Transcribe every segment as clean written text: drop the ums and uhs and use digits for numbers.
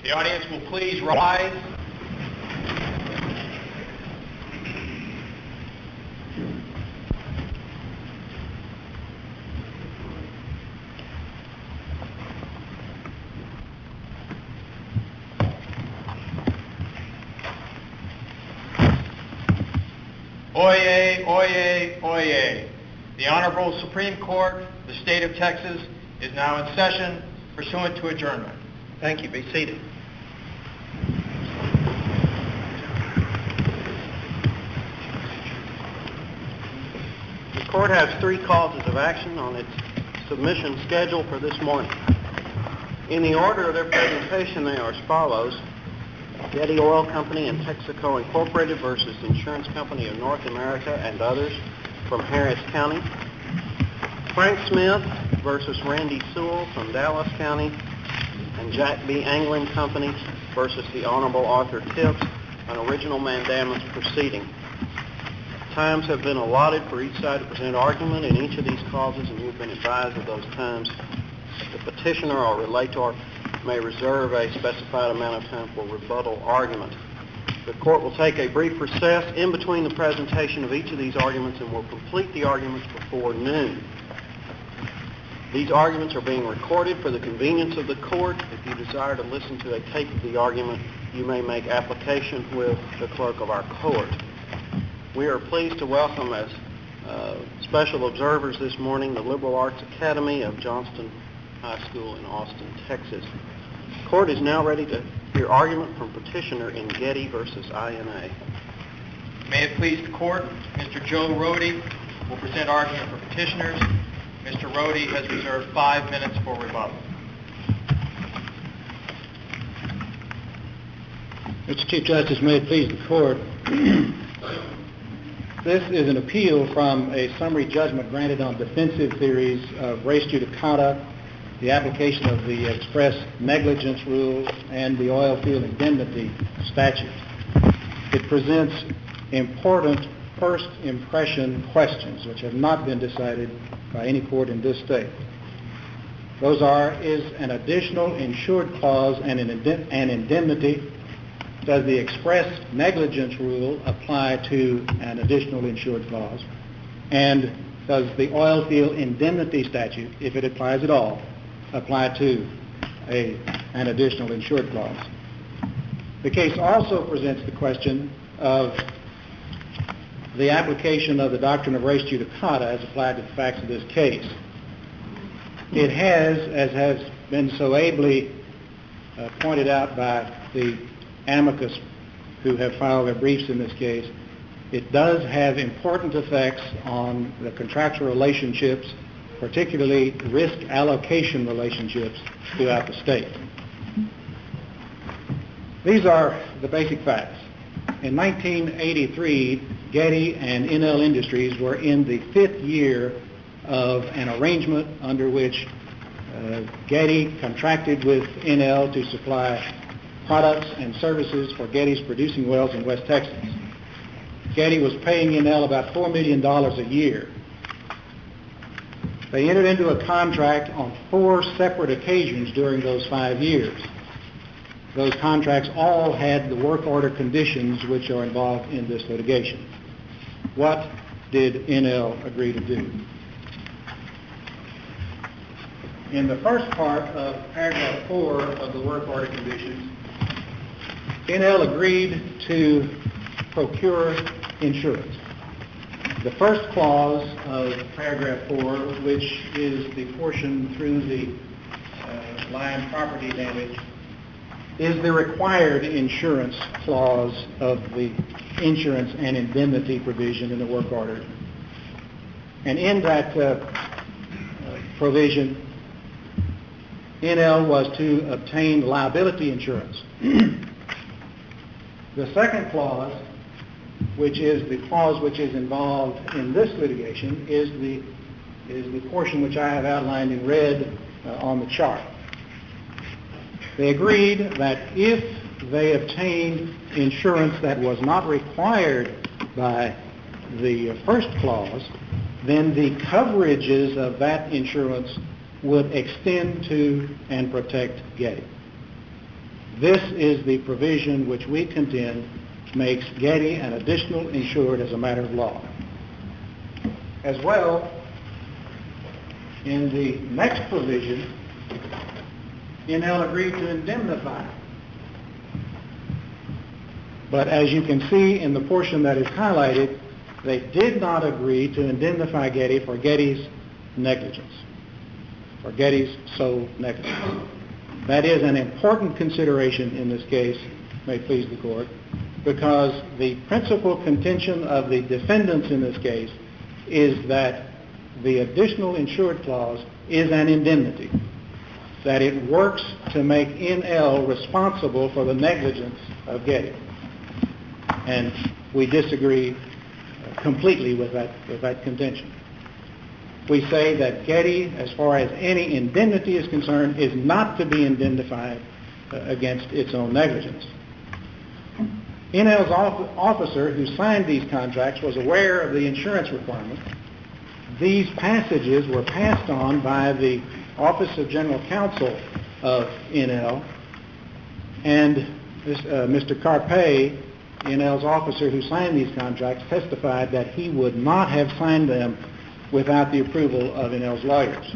The audience will please rise. Oyez, oyez, oyez. The Honorable Supreme Court of the State of Texas is now in session pursuant to adjournment. Thank you. Be seated. The court has 3 causes of action on its submission schedule for this morning. In the order of their presentation, they are as follows: Getty Oil Company and Texaco Incorporated versus Insurance Company of North America and others from Harris County. Frank Smith versus Randy Sewell from Dallas County. And Jack B. Angling Company versus the Honorable Arthur Tips, an original mandamus proceeding. Times have been allotted for each side to present argument in each of these causes, and you've been advised of those times. The petitioner or relator may reserve a specified amount of time for rebuttal argument. The court will take a brief recess in between the presentation of each of these arguments and will complete the arguments before noon. These arguments are being recorded for the convenience of the court. If you desire to listen to a tape of the argument, you may make application with the clerk of our court. We are pleased to welcome as special observers this morning the Liberal Arts Academy of Johnston High School in Austin, Texas. The court is now ready to hear argument from petitioner in Getty versus INA. May it please the court, Mr. Joe Rohde will present argument for petitioners. Mr. Rohde has reserved 5 minutes for rebuttal. Mr. Chief Justice, may it please the court. This is an appeal from a summary judgment granted on defensive theories of res judicata, the application of the express negligence rule, and the oil field indemnity statute. It presents important first impression questions which have not been decided by any court in this state. Those are: is an additional insured clause and an indemnity? Does the express negligence rule apply to an additional insured clause? And does the oil field indemnity statute, if it applies at all, apply to an additional insured clause? The case also presents the question of the application of the doctrine of res judicata as applied to the facts of this case. It has, as has been so ably pointed out by the amicus who have filed their briefs in this case, it does have important effects on the contractual relationships, particularly risk allocation relationships throughout the state. These are the basic facts. In 1983, Getty and NL Industries were in the 5th year of an arrangement under which Getty contracted with NL to supply products and services for Getty's producing wells in West Texas. Getty was paying NL about $4 million a year. They entered into a contract on 4 separate occasions during those 5 years. Those contracts all had the work order conditions which are involved in this litigation. What did NL agree to do? In the first part of paragraph 4 of the work order conditions, NL agreed to procure insurance. The first clause of paragraph 4, which is the portion through the line property damage, is the required insurance clause of the insurance and indemnity provision in the work order. And in that provision, NL was to obtain liability insurance. The second clause, which is the clause which is involved in this litigation, is the portion which I have outlined in red on the chart. They agreed that if they obtained insurance that was not required by the first clause, then the coverages of that insurance would extend to and protect Getty. This is the provision which we contend makes Getty an additional insured as a matter of law. As well, in the next provision, NL agreed to indemnify. But as you can see in the portion that is highlighted, they did not agree to indemnify Getty for Getty's negligence, for Getty's sole negligence. That is an important consideration in this case, may it please the Court, because the principal contention of the defendants in this case is that the additional insured clause is an indemnity, that it works to make NL responsible for the negligence of Getty. And we disagree completely with that contention. We say that Getty, as far as any indemnity is concerned, is not to be indemnified against its own negligence. NL's officer who signed these contracts was aware of the insurance requirements. These passages were passed on by the Office of General Counsel of NL, and Mr. Carpe, NL's officer who signed these contracts, testified that he would not have signed them without the approval of NL's lawyers.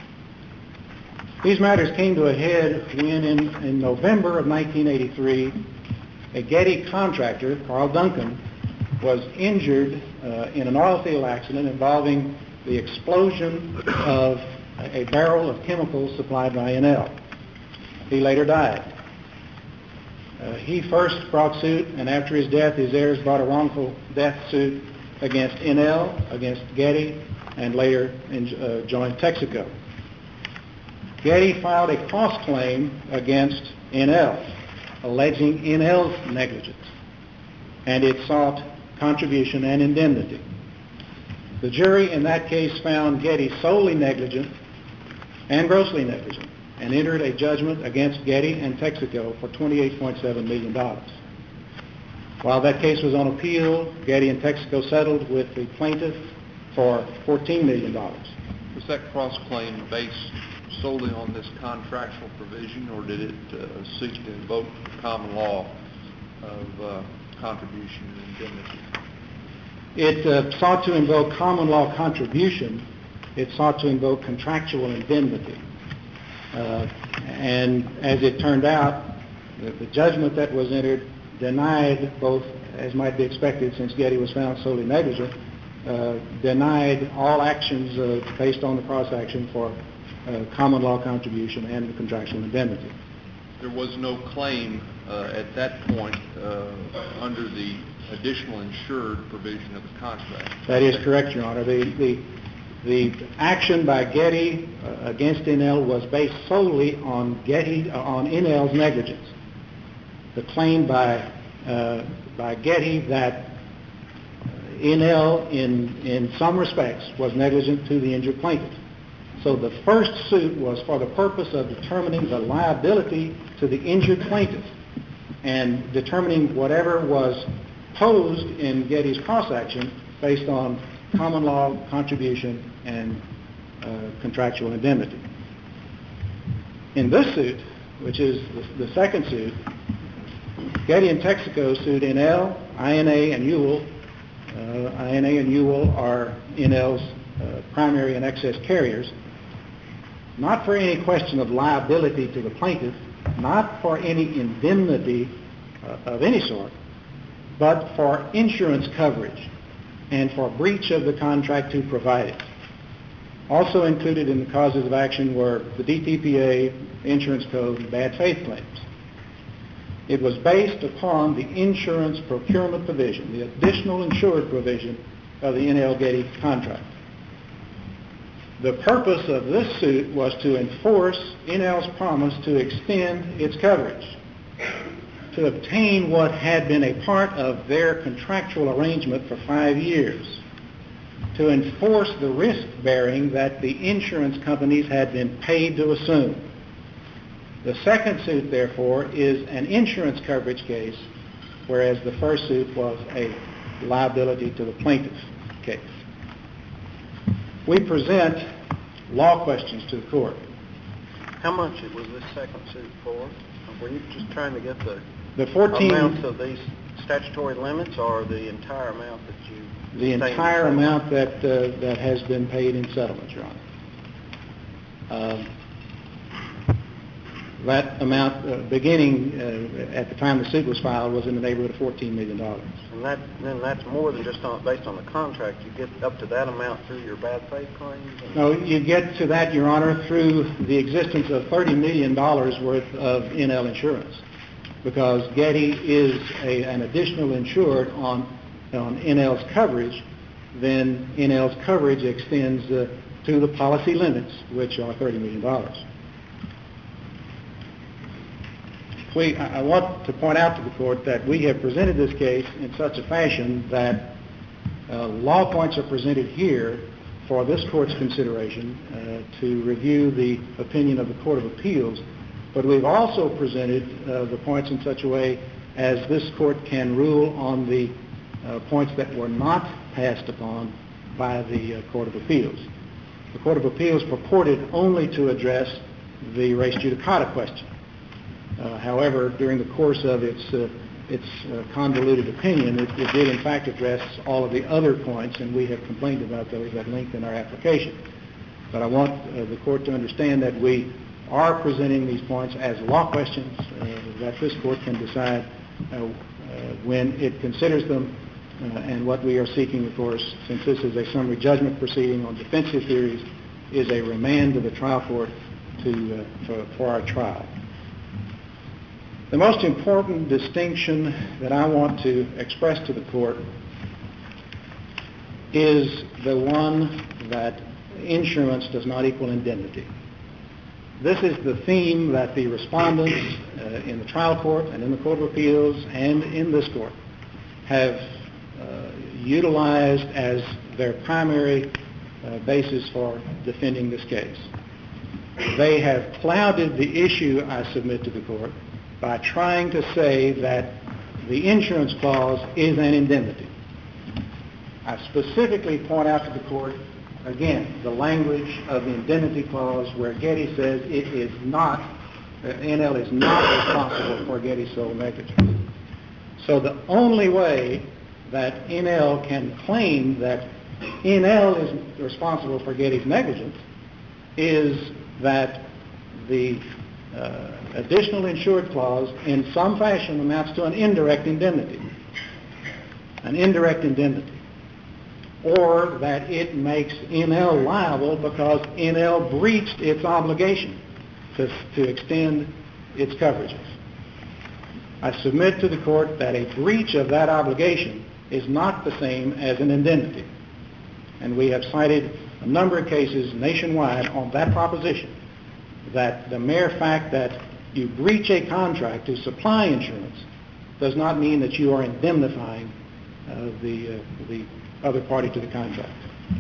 These matters came to a head when in November of 1983, a Getty contractor, Carl Duncan, was injured in an oil field accident involving the explosion of a barrel of chemicals supplied by NL. He later died. He first brought suit, and after his death, his heirs brought a wrongful death suit against NL, against Getty, and later joined Texaco. Getty filed a cross claim against NL, alleging NL's negligence, and it sought contribution and indemnity. The jury in that case found Getty solely negligent and grossly negligent, and entered a judgment against Getty and Texaco for $28.7 million. While that case was on appeal, Getty and Texaco settled with the plaintiff for $14 million. Was that cross-claim based solely on this contractual provision, or did it seek to invoke the common law of contribution and indemnity? It sought to invoke common law contribution. It sought to invoke contractual indemnity. And as it turned out, the judgment that was entered denied both, as might be expected since Getty was found solely negligent, denied all actions based on the cross action for common law contribution and the contractual indemnity. There was no claim at that point under the additional insured provision of the contract. That is correct, Your Honor. The action by Getty against NL was based solely on NL's negligence. The claim by Getty that NL in some respects was negligent to the injured plaintiff. So the first suit was for the purpose of determining the liability to the injured plaintiff and determining whatever was posed in Getty's cross action based on common law contribution and contractual indemnity. In this suit, which is the second suit, Getty and Texaco sued NL, INA, and Ewell. INA and Ewell are NL's primary and excess carriers, not for any question of liability to the plaintiff, not for any indemnity of any sort, but for insurance coverage and for breach of the contract to provide it. Also included in the causes of action were the DTPA, insurance code, and bad faith claims. It was based upon the insurance procurement provision, the additional insured provision of the NL Getty contract. The purpose of this suit was to enforce NL's promise to extend its coverage, to obtain what had been a part of their contractual arrangement for 5 years, to enforce the risk-bearing that the insurance companies had been paid to assume. The second suit, therefore, is an insurance coverage case, whereas the first suit was a liability to the plaintiff case. We present law questions to the court. How much was this second suit for? Were you just trying to get the 14 amounts of these statutory limits, or the entire amount that you... The entire amount that has been paid in settlement, Your Honor. That amount, beginning at the time the suit was filed, was in the neighborhood of $14 million. And then that's more than just based on the contract. You get up to that amount through your bad faith claims? No, you get to that, Your Honor, through the existence of $30 million worth of NL insurance, because Getty is an additional insured on NL's coverage. Then NL's coverage extends to the policy limits, which are $30 million. I want to point out to the court that we have presented this case in such a fashion that law points are presented here for this court's consideration to review the opinion of the Court of Appeals, but we've also presented the points in such a way as this court can rule on the points that were not passed upon by the Court of Appeals. The Court of Appeals purported only to address the res judicata question. However, during the course of its convoluted opinion, it did in fact address all of the other points, and we have complained about those at length in our application. But I want the court to understand that we are presenting these points as law questions that this court can decide when it considers them, and what we are seeking, of course, since this is a summary judgment proceeding on defensive theories, is a remand to the trial court for our trial. The most important distinction that I want to express to the court is the one that insurance does not equal indemnity. This is the theme that the respondents in the trial court and in the Court of Appeals and in this court have utilized as their primary basis for defending this case. They have clouded the issue, I submit to the court, by trying to say that the insurance clause is an indemnity. I specifically point out to the court, again, the language of the indemnity clause where Getty says it is not, NL is not responsible for Getty's sole negligence. So the only way that NL can claim that NL is responsible for Getty's negligence is that the additional insured clause in some fashion amounts to an indirect indemnity. An indirect indemnity. Or that it makes NL liable because NL breached its obligation to extend its coverages. I submit to the court that a breach of that obligation is not the same as an indemnity. And we have cited a number of cases nationwide on that proposition, that the mere fact that you breach a contract to supply insurance does not mean that you are indemnifying the other party to the contract.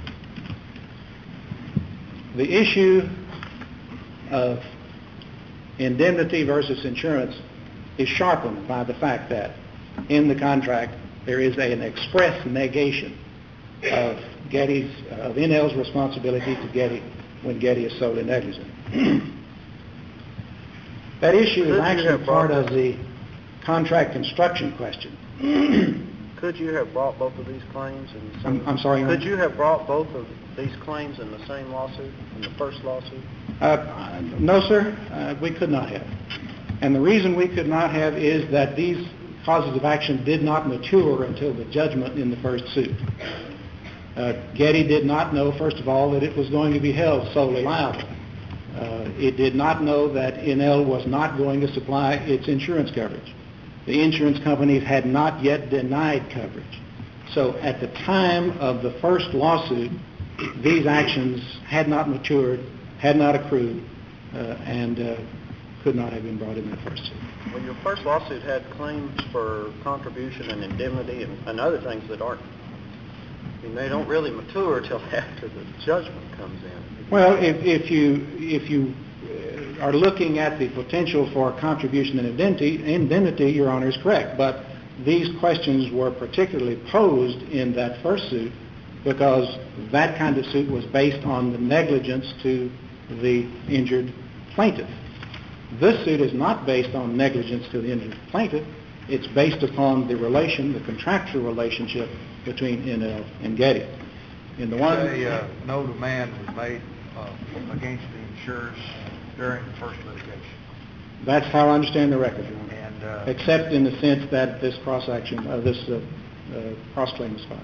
The issue of indemnity versus insurance is sharpened by the fact that in the contract there is an express negation of NL's responsibility to Getty when Getty is solely negligent. That issue is actually part of the contract construction question. Could you have brought both of these claims in the same... I'm sorry, Your Honor? Could you have brought both of these claims in the same lawsuit, in the first lawsuit? No, sir. We could not have. And the reason we could not have is that these causes of action did not mature until the judgment in the first suit. Getty did not know, first of all, that it was going to be held solely liable. It did not know that NL was not going to supply its insurance coverage. The insurance companies had not yet denied coverage. So at the time of the first lawsuit, these actions had not matured, had not accrued, and could not have been brought in the first suit. Well, your first lawsuit had claims for contribution and indemnity and other things that aren't... I mean, they don't really mature until after the judgment comes in. Well, if you are looking at the potential for contribution and indemnity, Your Honor is correct. But these questions were particularly posed in that first suit because that kind of suit was based on the negligence to the injured plaintiff. This suit is not based on negligence to the injured plaintiff. It's based upon the contractual relationship between NL and Getty. In the one, no demand was made against the insurers during the first litigation. That's how I understand the record, Your Honor. And except in the sense that this cross-claim was filed.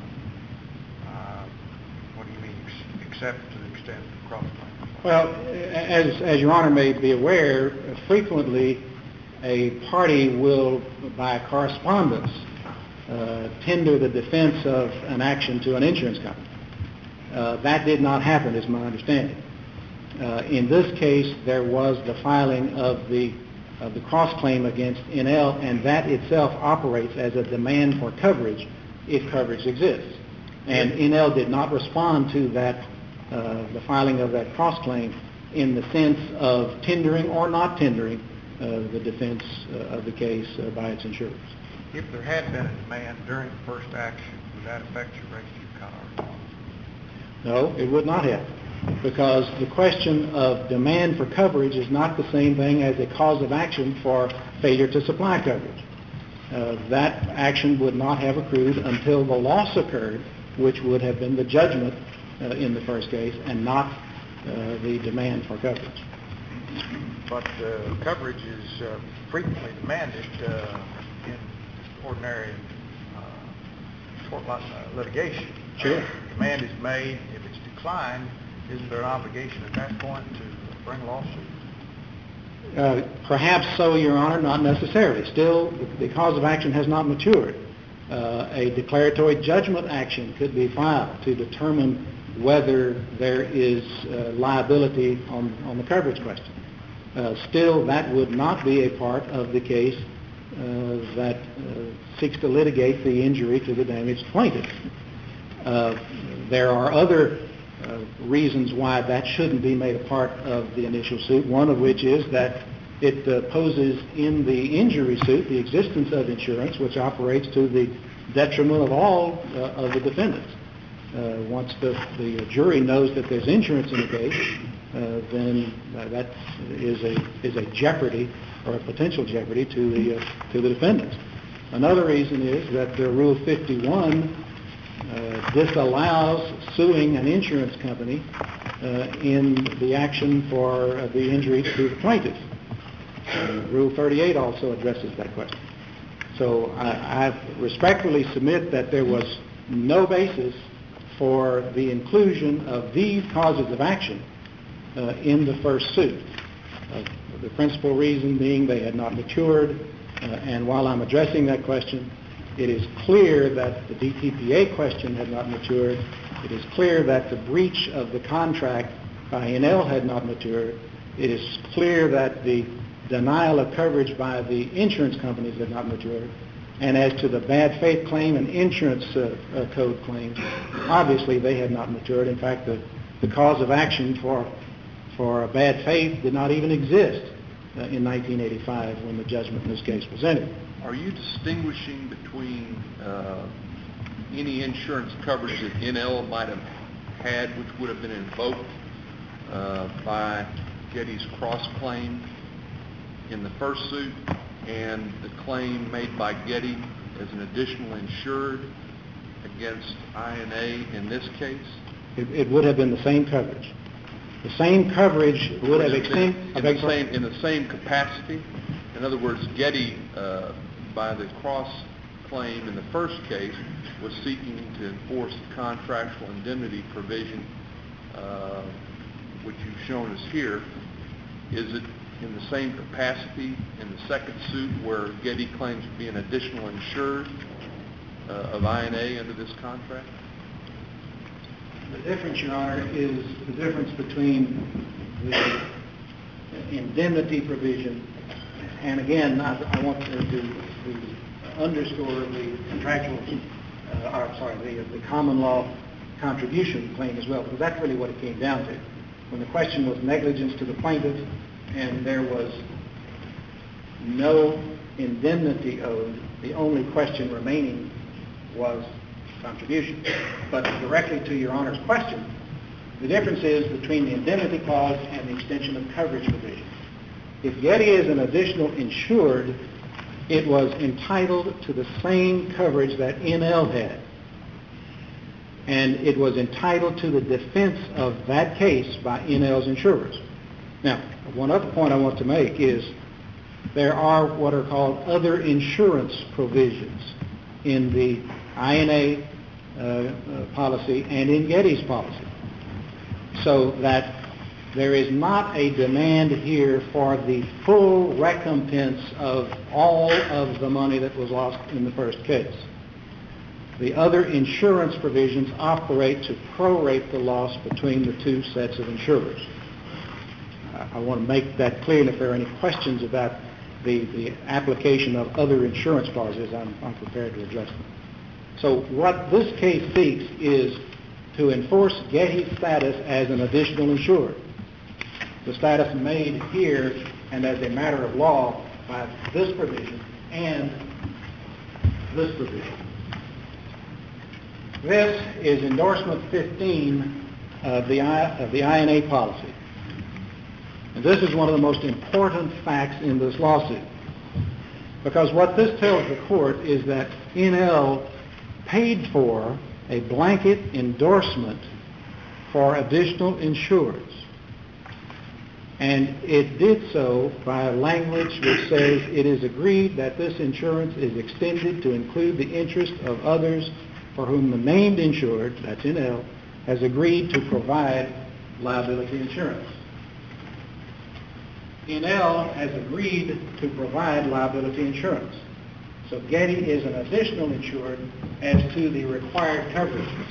what do you mean, except to the extent of cross-claim? Well, as Your Honor may be aware, frequently a party will, by correspondence, tender the defense of an action to an insurance company. That did not happen, is my understanding. In this case, there was the filing of the cross-claim against NL, and that itself operates as a demand for coverage if coverage exists. And NL did not respond to that, the filing of that cross-claim in the sense of tendering or not tendering the defense of the case by its insurers. If there had been a demand during the first action, would that affect your res judicata? No, it would not have, because the question of demand for coverage is not the same thing as a cause of action for failure to supply coverage. That action would not have accrued until the loss occurred, which would have been the judgment in the first case, and not the demand for coverage. But coverage is frequently demanded in ordinary tort litigation. Sure. Demand is made. If it's declined, isn't there an obligation at that point to bring a lawsuit? Perhaps so, Your Honor, not necessarily. Still, the cause of action has not matured. A declaratory judgment action could be filed to determine whether there is liability on the coverage question. Still, that would not be a part of the case that seeks to litigate the injury to the damaged plaintiff. There are other reasons why that shouldn't be made a part of the initial suit, one of which is that it poses in the injury suit the existence of insurance, which operates to the detriment of all of the defendants. Once the jury knows that there's insurance in the case, then that is a jeopardy or a potential jeopardy to the defendants. Another reason is that the Rule 51 disallows suing an insurance company in the action for the injury to the plaintiff. Rule 38 also addresses that question. So I respectfully submit that there was no basis for the inclusion of these causes of action in the first suit. The principal reason being they had not matured, and while I'm addressing that question, it is clear that the DTPA question had not matured. It is clear that the breach of the contract by NL had not matured. It is clear that the denial of coverage by the insurance companies had not matured. And as to the bad faith claim and insurance code claims, obviously they had not matured. In fact, the cause of action for bad faith did not even exist in 1985 when the judgment in this case was entered. Are you distinguishing between any insurance coverage that NL might have had which would have been invoked by Getty's cross-claim in the first suit and the claim made by Getty as an additional insured against INA in this case? It would have been the same coverage. The same coverage would have extended in the same capacity. In other words, Getty, by the cross-claim in the first case, was seeking to enforce the contractual indemnity provision, which you've shown us here. Is it in the same capacity in the second suit where Getty claims to be an additional insured of INA under this contract? The difference, Your Honor, is the difference between the indemnity provision, and again, I want to underscore the contractual, the common law contribution claim as well, because that's really what it came down to. When the question was negligence to the plaintiff and there was no indemnity owed, the only question remaining was contribution. But directly to Your Honor's question, the difference is between the indemnity clause and the extension of coverage provision. If Getty is an additional insured, it was entitled to the same coverage that NL had. And it was entitled to the defense of that case by NL's insurers. Now, one other point I want to make is there are what are called other insurance provisions in the INA policy and in Getty's policy, so that there is not a demand here for the full recompense of all of the money that was lost in the first case. The other insurance provisions operate to prorate the loss between the two sets of insurers. I want to make that clear, and if there are any questions about the application of other insurance clauses, I'm prepared to address them. So what this case seeks is to enforce Getty's status as an additional insured. The status made here and as a matter of law by this provision and this provision. This is endorsement 15 of the INA policy. And this is one of the most important facts in this lawsuit, because what this tells the court is that NL paid for a blanket endorsement for additional insureds. And it did so by language which says it is agreed that this insurance is extended to include the interest of others for whom the named insured, that's NL, has agreed to provide liability insurance. NL has agreed to provide liability insurance. So Getty is an additional insured as to the required coverages.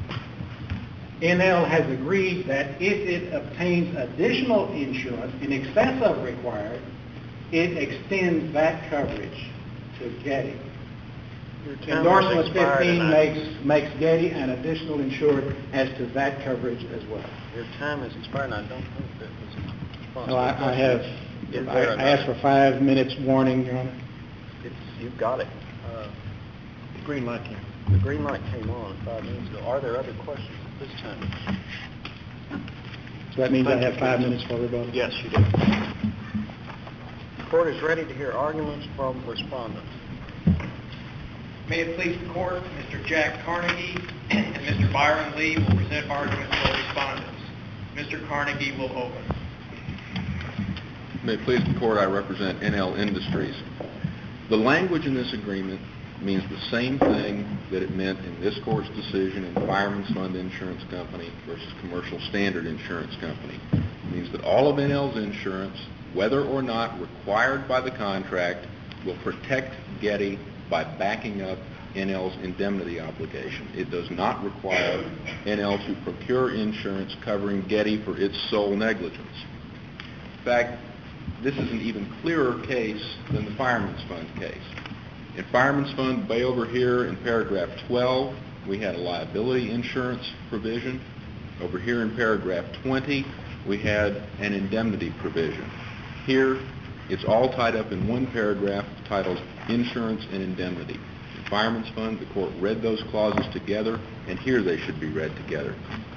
NL has agreed that if it obtains additional insurance in excess of required, it extends that coverage to Getty. Endorsement 15 makes Getty an additional insured as to that coverage as well. Your time has expired, and I don't think that was a response. No, I have. I asked for 5 minutes warning, Your Honor. You've got it. The green light came on 5 minutes ago. Are there other questions at this time? So that means I have 5 minutes for rebuttal? Yes, you do. The court is ready to hear arguments from respondents. May it please the court, Mr. Jack Carnegie and Mr. Byron Lee will present arguments for respondents. Mr. Carnegie will open. May it please the court, I represent NL Industries. The language in this agreement means the same thing that it meant in this court's decision in Fireman's Fund Insurance Company versus Commercial Standard Insurance Company. It means that all of NL's insurance, whether or not required by the contract, will protect Getty by backing up NL's indemnity obligation. It does not require NL to procure insurance covering Getty for its sole negligence. In fact, this is an even clearer case than the Fireman's Fund case. In Fireman's Fund, way over here in paragraph 12, we had a liability insurance provision. Over here in paragraph 20, we had an indemnity provision. Here, it's all tied up in one paragraph titled Insurance and Indemnity. In Fireman's Fund, the court read those clauses together, and here they should be read together.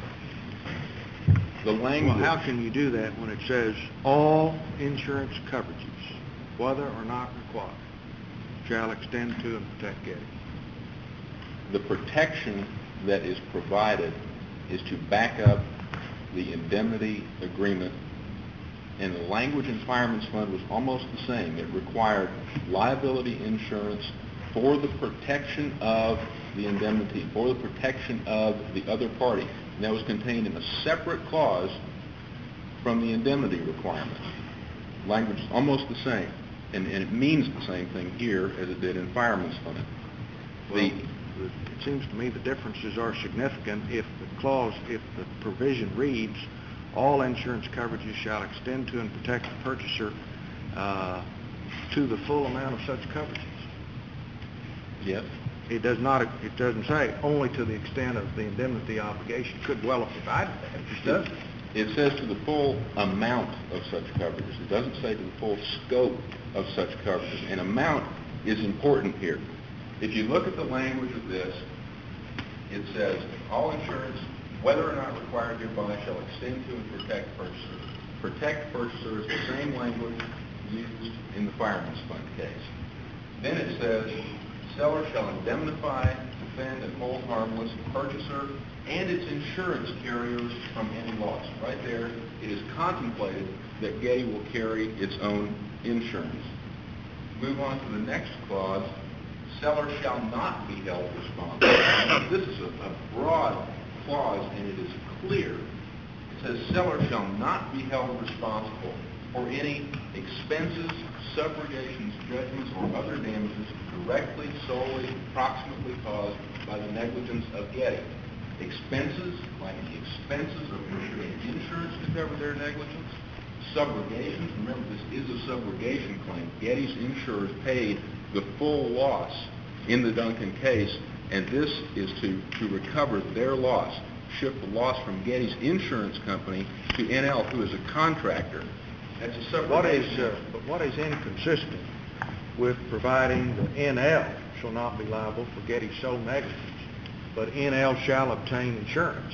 The language... Well, how can you do that when it says all insurance coverages, whether or not required, shall extend to and protect Getty? The protection that is provided is to back up the indemnity agreement, and the language in Fireman's Fund was almost the same. It required liability insurance for the protection of the indemnity, for the protection of the other party. And that was contained in a separate clause from the indemnity requirement. Language is almost the same, and it means the same thing here as it did in Fireman's Fund. Well, it seems to me the differences are significant if the provision reads, all insurance coverages shall extend to and protect the purchaser to the full amount of such coverages. Yes. It doesn't say only to the extent of the indemnity obligation. It could well have provided that. It just doesn't. It says to the full amount of such coverages. It doesn't say to the full scope of such coverages. And amount is important here. If you look at the language of this, it says all insurance, whether or not required hereby, shall extend to and protect purchaser. Protect purchaser is the same language used in the Fireman's Fund case. Then it says, seller shall indemnify, defend, and hold harmless the purchaser and its insurance carriers from any loss. Right there, it is contemplated that Getty will carry its own insurance. Move on to the next clause, seller shall not be held responsible. Now, this is a broad clause, and it is clear. It says, seller shall not be held responsible for any expenses, subrogations, judgments, or other damages directly, solely, approximately caused by the negligence of Getty. Expenses, like the expenses of issuing insurance to cover their negligence. Subrogations, remember this is a subrogation claim. Getty's insurers paid the full loss in the Duncan case, and this is to recover their loss, shift the loss from Getty's insurance company to NL, who is a contractor. That's a subrogation. But what is inconsistent with providing that NL shall not be liable for Getty's sole negligence, but NL shall obtain insurance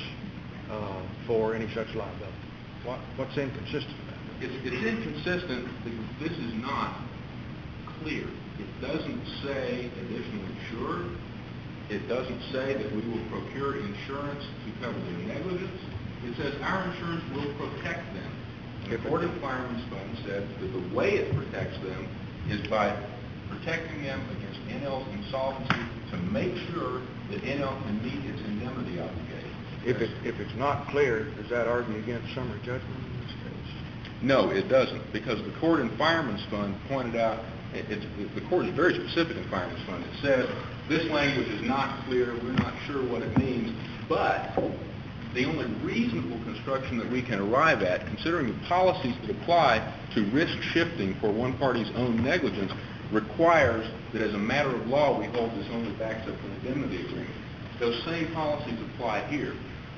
for any such liability? What's inconsistent about that? It's inconsistent because this is not clear. It doesn't say additional insured. It doesn't say that we will procure insurance to cover their negligence. It says our insurance will protect them. The Court of Fireman's Fund said that the way it protects them is by protecting them against NL's insolvency to make sure that NL can meet its indemnity obligation. If it's not clear, does that argue against summary judgment in this case? No, it doesn't, because the Court in Fireman's Fund pointed out, the Court is very specific in Fireman's Fund. It says this language is not clear, we're not sure what it means, but the only reasonable construction that we can arrive at, considering the policies that apply to risk shifting for one party's own negligence, requires that as a matter of law we hold this only backs up an indemnity agreement. Those same policies apply here.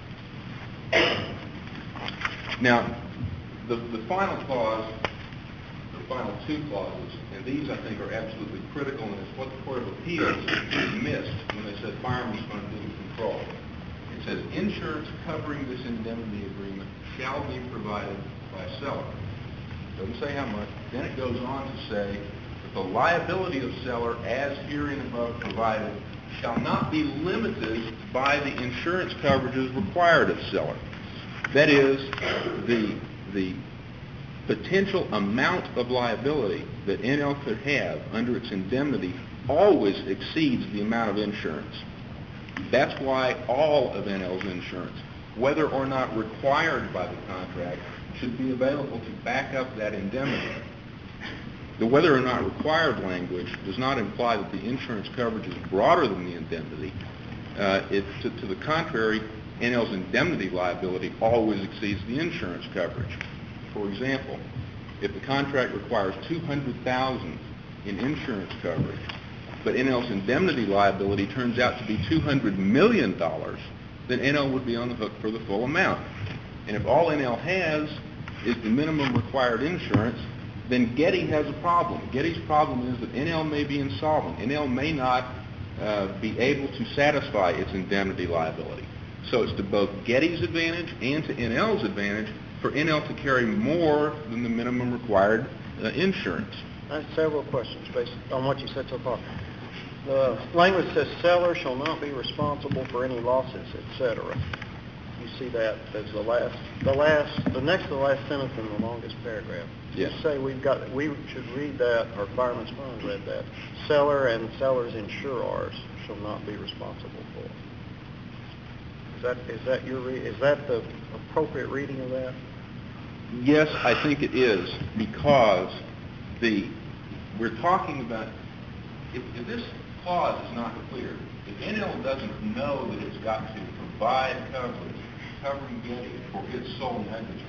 Now, the final clause, the final two clauses, and these I think are absolutely critical, and it's what the Court of Appeals missed when they said Fireman's Fund didn't control. It says insurance covering this indemnity agreement shall be provided by seller. It doesn't say how much. Then it goes on to say that the liability of seller, as herein above provided, shall not be limited by the insurance coverages required of seller. That is, the potential amount of liability that NL could have under its indemnity always exceeds the amount of insurance. That's why all of NL's insurance, whether or not required by the contract, should be available to back up that indemnity. The whether or not required language does not imply that the insurance coverage is broader than the indemnity. To the contrary, NL's indemnity liability always exceeds the insurance coverage. For example, if the contract requires $200,000 in insurance coverage, but NL's indemnity liability turns out to be $200 million, then NL would be on the hook for the full amount. And if all NL has is the minimum required insurance, then Getty has a problem. Getty's problem is that NL may be insolvent. NL may not be able to satisfy its indemnity liability. So it's to both Getty's advantage and to NL's advantage for NL to carry more than the minimum required insurance. I have several questions based on what you said so far. The language says seller shall not be responsible for any losses, etc. You see that as the next to the last sentence in the longest paragraph. Yes. You say we should read that, or Fireman's Fund read that. Seller and seller's insurers shall not be responsible for. Is that the appropriate reading of that? Yes, I think it is, because we're talking about, if this clause is not clear, if NL doesn't know that it's got to provide coverage covering Getty for its sole negligence,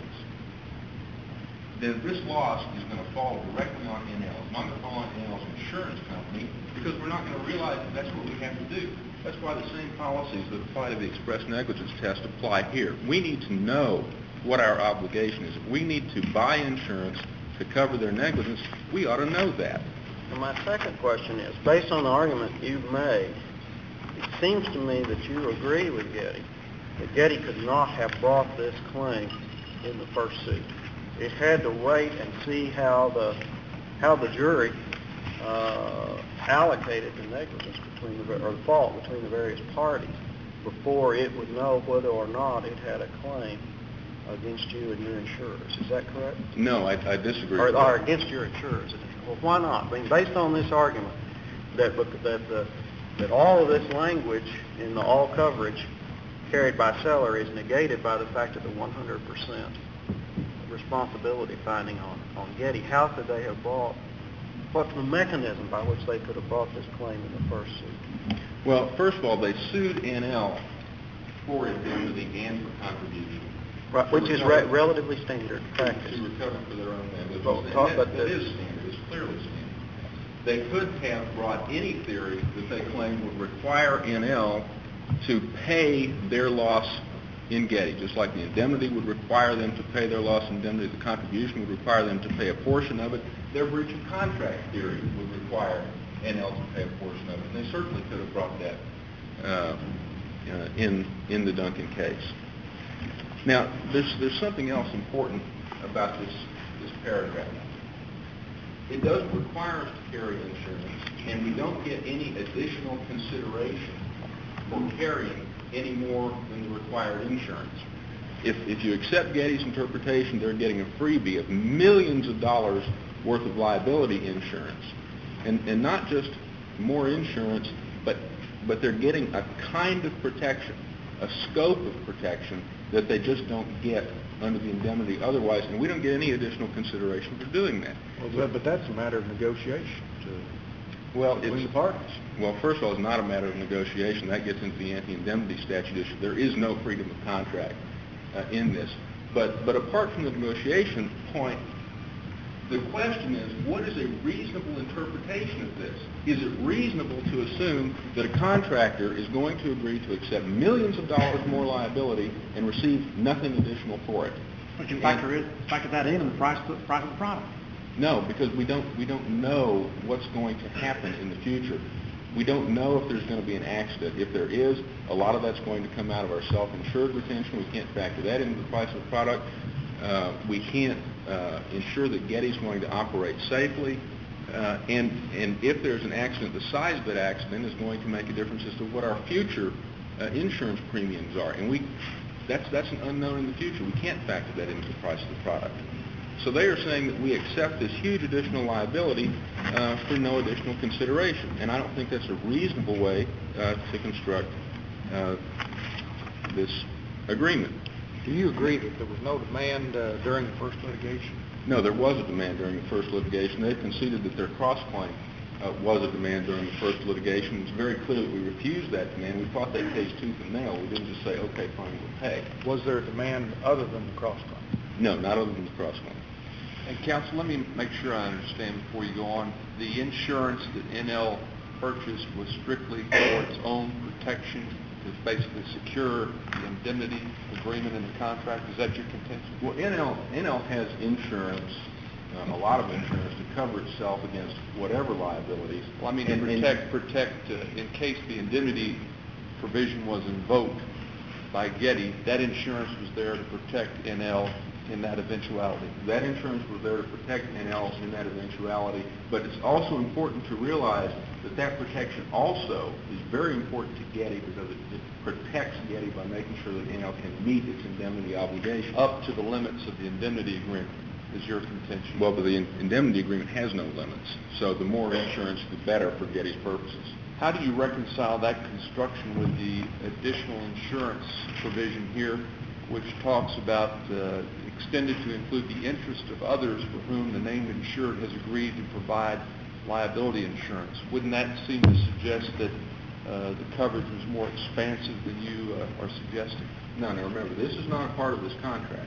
then this loss is going to fall directly on NL. It's not going to fall on NL's insurance company, because we're not going to realize that that's what we have to do. That's why the same policies that apply to the express negligence test apply here. We need to know what our obligation is. If we need to buy insurance to cover their negligence, we ought to know that. And my second question is, based on the argument you've made, it seems to me that you agree with Getty that Getty could not have brought this claim in the first suit. It had to wait and see how the how the jury allocated the negligence or the fault between the various parties before it would know whether or not it had a claim against you and your insurers. Is that correct? No, I disagree. Or against your insurers. Well, why not? I mean, based on this argument that all of this language in the all coverage carried by seller is negated by the fact of the 100% responsibility finding on Getty, how could they have what's the mechanism by which they could have brought this claim in the first suit? Well, first of all, they sued NL for indemnity and for contribution. Right, which is relatively standard practice. To recover for their own negligence. But that is standard. It's clearly standard. They could have brought any theory that they claim would require NL to pay their loss in Getty, just like the indemnity would require them to pay their loss in indemnity, the contribution would require them to pay a portion of it. Their breach of contract theory would require NL to pay a portion of it. And they certainly could have brought that in the Duncan case. Now, there's something else important about this paragraph. It doesn't require us to carry insurance, and we don't get any additional consideration for carrying any more than the required insurance. If you accept Getty's interpretation, they're getting a freebie of millions of dollars worth of liability insurance. And not just more insurance, but they're getting a kind of protection, a scope of protection that they just don't get under the indemnity otherwise, and we don't get any additional consideration for doing that. Well, but that's a matter of negotiation between the parties. Well, first of all, it's not a matter of negotiation. That gets into the anti-indemnity statute issue. There is no freedom of contract in this. But apart from the negotiation point, the question is, what is a reasonable interpretation of this? Is it reasonable to assume that a contractor is going to agree to accept millions of dollars more liability and receive nothing additional for it? But you factor that in the price of the product. No, because we don't know what's going to happen in the future. We don't know if there's going to be an accident. If there is, a lot of that's going to come out of our self-insured retention. We can't factor that into the price of the product. We can't ensure that Getty's going to operate safely. And if there's an accident, the size of that accident is going to make a difference as to what our future insurance premiums are. And that's an unknown in the future. We can't factor that into the price of the product. So they are saying that we accept this huge additional liability for no additional consideration. And I don't think that's a reasonable way to construct this agreement. Do you agree that there was no demand during the first litigation? No, there was a demand during the first litigation. They conceded that their cross-claim was a demand during the first litigation. It's very clear that we refused that demand. We fought that case tooth and nail. We didn't just say, okay, fine, we'll pay. Was there a demand other than the cross-claim? No, not other than the cross-claim. And counsel, let me make sure I understand before you go on. The insurance that NL purchased was strictly for its own protection to basically secure the indemnity agreement in the contract. Is that your contention? Well, NL has insurance, a lot of insurance, to cover itself against whatever liabilities. Well, I mean, to protect in case the indemnity provision was invoked by Getty, that insurance was there to protect NL in that eventuality. That insurance was there to protect NL in that eventuality, but it's also important to realize that that protection also is very important to Getty because it protects Getty by making sure that NL can meet its indemnity obligation. Up to the limits of the indemnity agreement is your contention. Well, but the indemnity agreement has no limits, so the more insurance, the better for Getty's purposes. How do you reconcile that construction with the additional insurance provision here, which talks about extended to include the interest of others for whom the named insured has agreed to provide liability insurance? Wouldn't that seem to suggest that the coverage was more expansive than you are suggesting? No, now remember, this is not a part of this contract,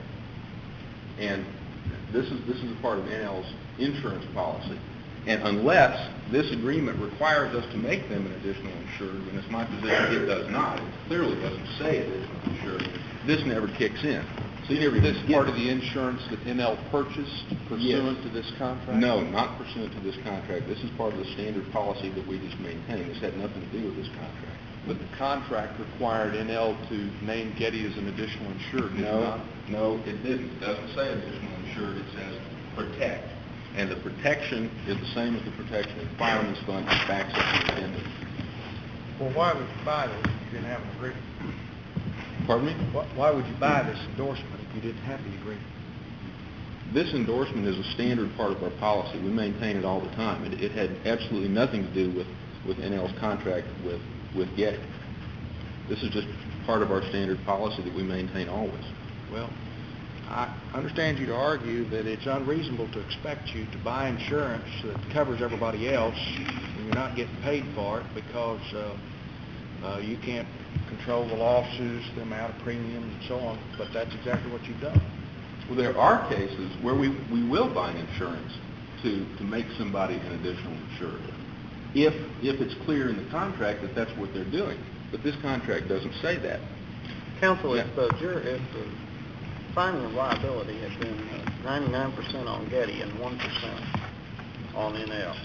and this is a part of NL's insurance policy. And unless this agreement requires us to make them an additional insured, and it's my position it does not, it clearly doesn't say additional insured, this never kicks in. So is this part of the insurance that NL purchased pursuant to this contract? No, not pursuant to this contract. This is part of the standard policy that we just maintain. This had nothing to do with this contract. But the contract required NL to name Getty as an additional insured, did it not? No, it didn't. It doesn't say additional insured. It says protect. And the protection is the same as the protection in Fireman's Fund that backs up the indemnity. Well, why would you buy this if you didn't have an agreement? Pardon me? Why would you buy this endorsement if you didn't have the agreement? This endorsement is a standard part of our policy. We maintain it all the time. It had absolutely nothing to do with NL's contract with Getty. This is just part of our standard policy that we maintain always. Well, I understand you to argue that it's unreasonable to expect you to buy insurance that covers everybody else and you're not getting paid for it because you can't control the lawsuits, the amount of premiums, and so on, but that's exactly what you've done. Well, there are cases where we will buy insurance to make somebody an additional insurer if it's clear in the contract that that's what they're doing. But this contract doesn't say that. Counsel, if the finding of liability had been 99% on Getty and 1% on NL,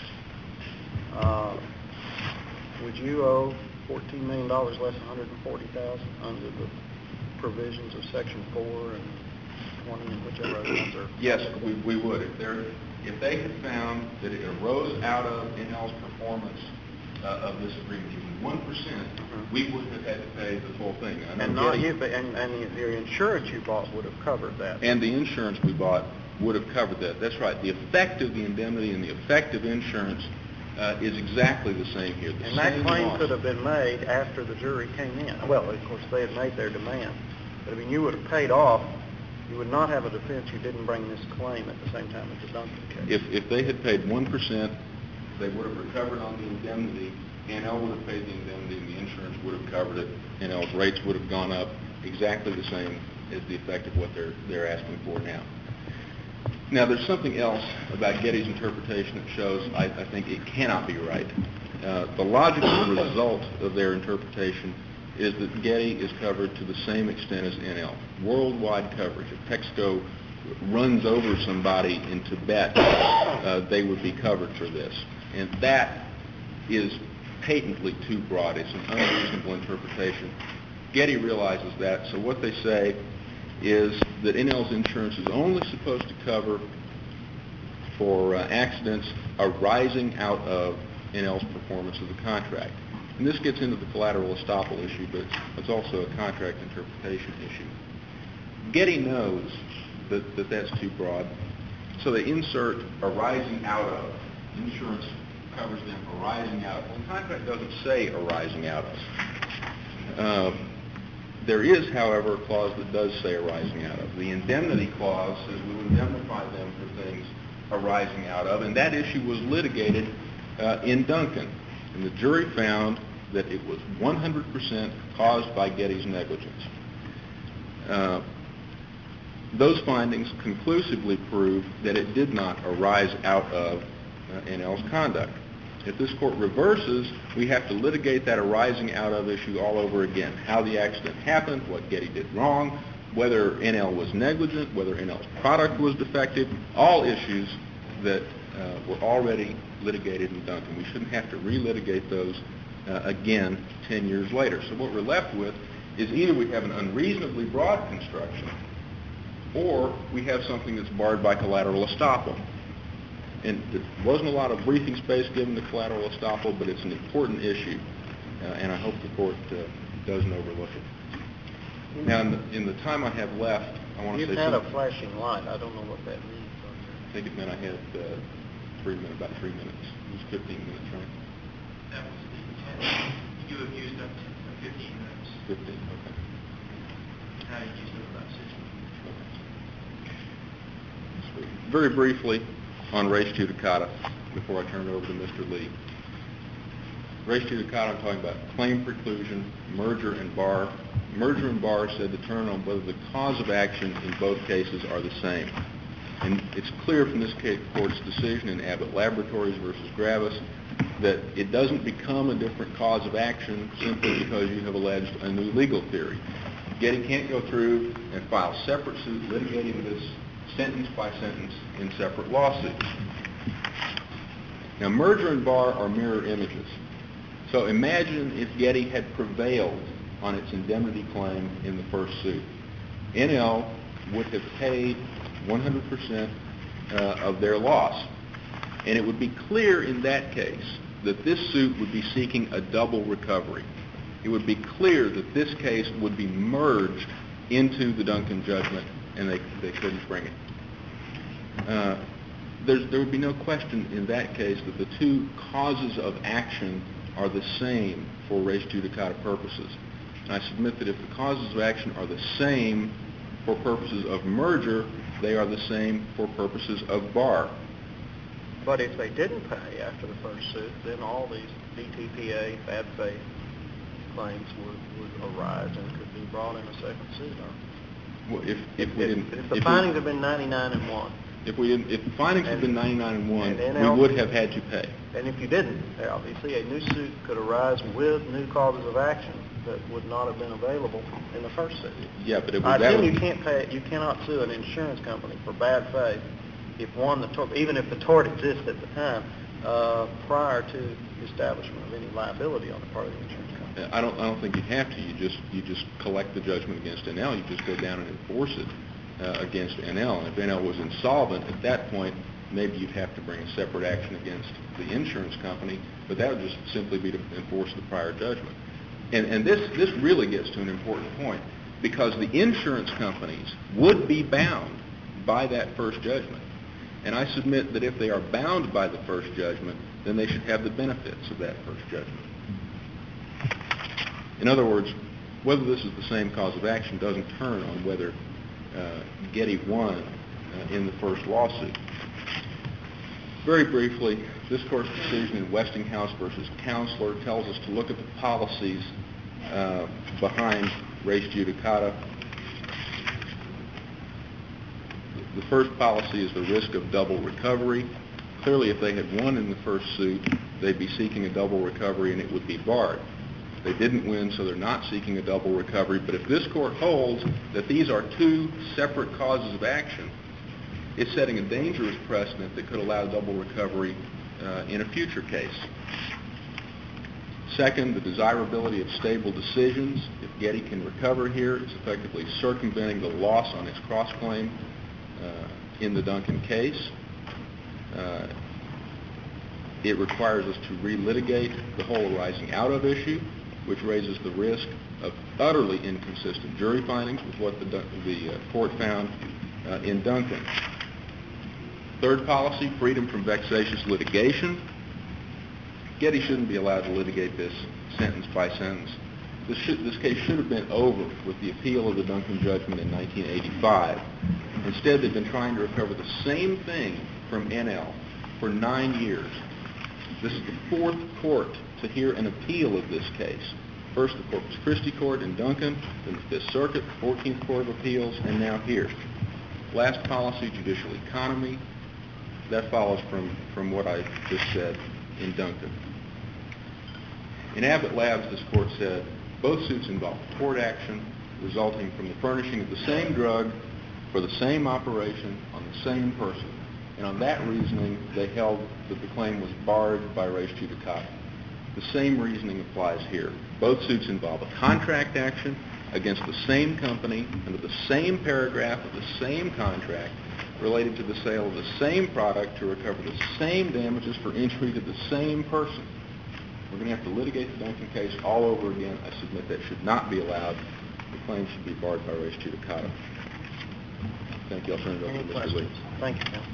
would you owe $14 million less $140,000 under the provisions of Section 4 and 20 and whichever other ones are? Yes, we would. If they had found that it arose out of NL's performance of this agreement, even 1%, we wouldn't have had to pay the full thing. And not you, but and the insurance you bought would have covered that. And the insurance we bought would have covered that. That's right. The effect of the indemnity and the effect of insurance is exactly the same here. And that claim could have been made after the jury came in. Well, of course, they had made their demand. But, I mean, you would have paid off. You would not have a defense you didn't bring this claim at the same time as the Duncan case. If they had paid 1%, they would have recovered on the indemnity. NL would have paid the indemnity, and the insurance would have covered it. NL's rates would have gone up exactly the same as the effect of what they're asking for now. Now, there's something else about Getty's interpretation that shows I think it cannot be right. The logical result of their interpretation is that Getty is covered to the same extent as NL. Worldwide coverage. If Texaco runs over somebody in Tibet, they would be covered for this. And that is patently too broad. It's an unreasonable interpretation. Getty realizes that, so what they say is that NL's insurance is only supposed to cover for accidents arising out of NL's performance of the contract. And this gets into the collateral estoppel issue, but it's also a contract interpretation issue. Getty knows that that's too broad, so they insert arising out of. Insurance covers them arising out of. Well, the contract doesn't say arising out of. There is, however, a clause that does say arising out of. The indemnity clause says we'll indemnify them for things arising out of, and that issue was litigated in Duncan. And the jury found that it was 100% caused by Getty's negligence. Those findings conclusively prove that it did not arise out of NL's conduct. If this court reverses, we have to litigate that arising out of issue all over again. How the accident happened, what Getty did wrong, whether NL was negligent, whether NL's product was defective, all issues that were already litigated in Duncan. We shouldn't have to relitigate those again 10 years later. So what we're left with is either we have an unreasonably broad construction or we have something that's barred by collateral estoppel. And there wasn't a lot of briefing space given to collateral estoppel, but it's an important issue, and I hope the court doesn't overlook it. Now, in the time I have left, I want to say something. You've had a flashing light. I don't know what that means. I think it meant I had about 3 minutes. It was 15 minutes, right? That was the 10. You have used up to 15 minutes. 15, okay. Now you've used up about 6 minutes. Okay. Very briefly on res judicata, before I turn it over to Mr. Lee. Res judicata, I'm talking about claim preclusion, merger and bar. Merger and bar said to turn on whether the cause of action in both cases are the same. And it's clear from this court's decision in Abbott Laboratories versus Gravis that it doesn't become a different cause of action simply because you have alleged a new legal theory. Getty can't go through and file separate suits litigating this sentence by sentence in separate lawsuits. Now, merger and bar are mirror images. So imagine if Getty had prevailed on its indemnity claim in the first suit. NL would have paid 100% of their loss. And it would be clear in that case that this suit would be seeking a double recovery. It would be clear that this case would be merged into the Duncan judgment, and they couldn't bring it. There would be no question in that case that the two causes of action are the same for res judicata purposes. And I submit that if the causes of action are the same for purposes of merger, they are the same for purposes of bar. But if they didn't pay after the first suit, then all these DTPA bad faith claims would arise and could be brought in a second suit. Well, if the findings have been 99-1. If the findings had been 99-1, and we would have had to pay. And if you didn't, obviously a new suit could arise with new causes of action that would not have been available in the first suit. Yeah, but I assume you can't pay. You cannot sue an insurance company for bad faith if even if the tort exists at the time prior to the establishment of any liability on the part of the insurance company. I don't think you have to. You just collect the judgment against NL. You just go down and enforce it against NL. And if NL was insolvent at that point, maybe you'd have to bring a separate action against the insurance company, but that would just simply be to enforce the prior judgment. And this really gets to an important point, because the insurance companies would be bound by that first judgment. And I submit that if they are bound by the first judgment, then they should have the benefits of that first judgment. In other words, whether this is the same cause of action doesn't turn on whether Getty won in the first lawsuit. Very briefly, this Court's decision in Westinghouse versus Counselor tells us to look at the policies behind res judicata. The first policy is the risk of double recovery. Clearly, if they had won in the first suit, they'd be seeking a double recovery and it would be barred. They didn't win, so they're not seeking a double recovery. But if this Court holds that these are two separate causes of action, it's setting a dangerous precedent that could allow double recovery in a future case. Second, the desirability of stable decisions. If Getty can recover here, it's effectively circumventing the loss on its cross-claim in the Duncan case. It requires us to relitigate the whole arising out of issue, which raises the risk of utterly inconsistent jury findings with what the Court found in Duncan. Third policy, freedom from vexatious litigation. Getty shouldn't be allowed to litigate this sentence by sentence. This case should have been over with the appeal of the Duncan judgment in 1985. Instead, they've been trying to recover the same thing from NL for 9 years. This is the fourth court to hear an appeal of this case. First, the Corpus Christi Court in Duncan, then the Fifth Circuit, 14th Court of Appeals, and now here. Last policy, judicial economy. That follows from what I just said in Duncan. In Abbott Labs, this Court said, both suits involve tort action resulting from the furnishing of the same drug for the same operation on the same person. And on that reasoning, they held that the claim was barred by res judicata. The same reasoning applies here. Both suits involve a contract action against the same company under the same paragraph of the same contract related to the sale of the same product to recover the same damages for injury to the same person. We're going to have to litigate the Duncan case all over again. I submit that should not be allowed. The claim should be barred by res judicata. Thank you. I'll turn it over to Mr. Lee. Thank you, Counsel.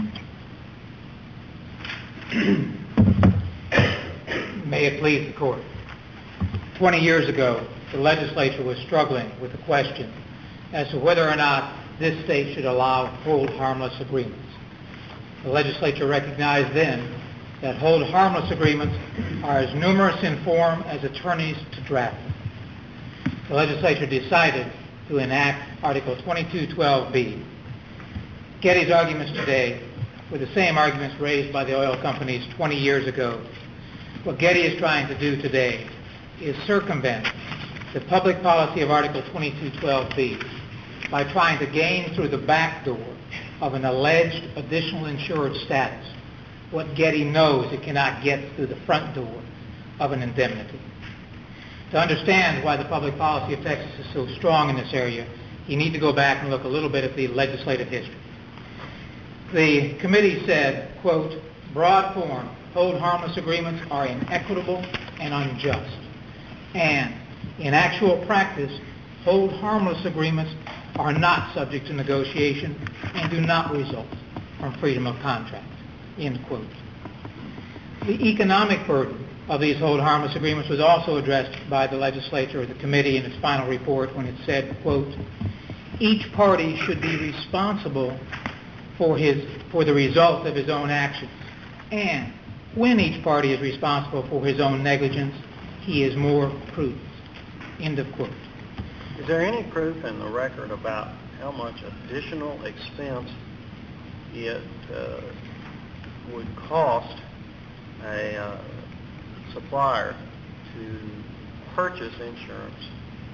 20 May it please the Court. 20 years ago, the legislature was struggling with the question as to whether or not this state should allow hold harmless agreements. The legislature recognized then that hold harmless agreements are as numerous in form as attorneys to draft them. The legislature decided to enact Article 2212B. Getty's arguments today were the same arguments raised by the oil companies 20 years ago. What Getty is trying to do today is circumvent the public policy of Article 2212B by trying to gain through the back door of an alleged additional insured status what Getty knows it cannot get through the front door of an indemnity. To understand why the public policy of Texas is so strong in this area, you need to go back and look a little bit at the legislative history. The committee said, quote, broad form, hold harmless agreements are inequitable and unjust. And in actual practice, hold harmless agreements are not subject to negotiation and do not result from freedom of contract, end quote. The economic burden of these hold harmless agreements was also addressed by the legislature or the committee in its final report when it said, quote, each party should be responsible for the result of his own actions. And when each party is responsible for his own negligence, he is more prudent. End of quote. Is there any proof in the record about how much additional expense it would cost a supplier to purchase insurance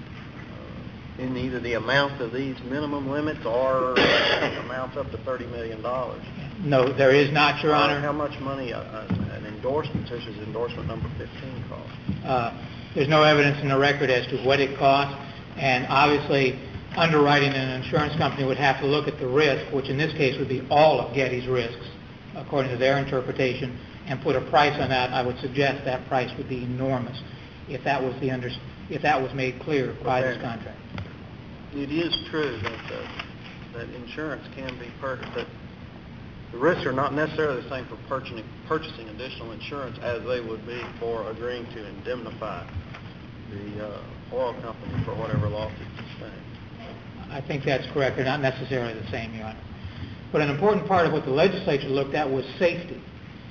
in either the amount of these minimum limits or amounts up to $30 million? No, there is not, Your Honor. How much money an endorsement, such as endorsement number 15, costs? There's no evidence in the record as to what it costs, and obviously underwriting an insurance company would have to look at the risk, which in this case would be all of Getty's risks, according to their interpretation, and put a price on that. I would suggest that price would be enormous if that was made clear by this contract. It is true that insurance can be purchased, that the risks are not necessarily the same for purchasing additional insurance as they would be for agreeing to indemnify the oil company for whatever loss it sustained. I think that's correct. They're not necessarily the same, Your Honor. But an important part of what the legislature looked at was safety.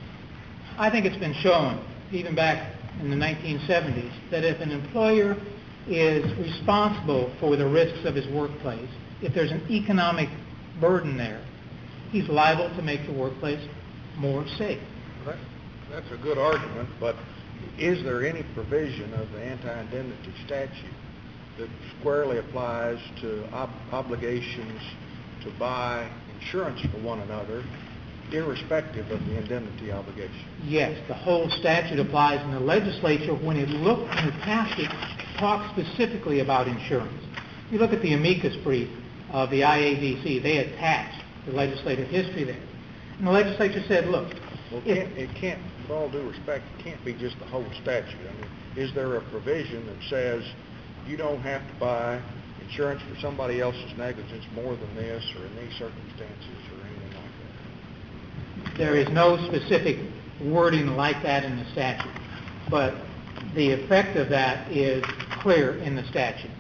I think it's been shown, even back in the 1970s, that if an employer is responsible for the risks of his workplace, if there's an economic burden there, he's liable to make the workplace more safe. That's a good argument, but is there any provision of the anti-indemnity statute that squarely applies to obligations to buy insurance for one another, irrespective of the indemnity obligation? Yes, the whole statute applies, and the legislature, when it passed it, talked specifically about insurance. You look at the amicus brief of the IADC, they attached the legislative history there. And the legislature said, look, well, it can't, with all due respect, it can't be just the whole statute. I mean, is there a provision that says you don't have to buy insurance for somebody else's negligence more than this, or in these circumstances, or anything like that? There is no specific wording like that in the statute, but the effect of that is clear in the statute.